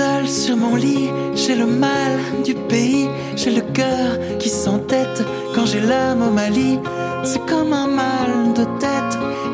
seul sur mon lit, j'ai le mal du pays, j'ai le cœur qui s'entête quand j'ai l'âme au Mali. C'est comme un mal de tête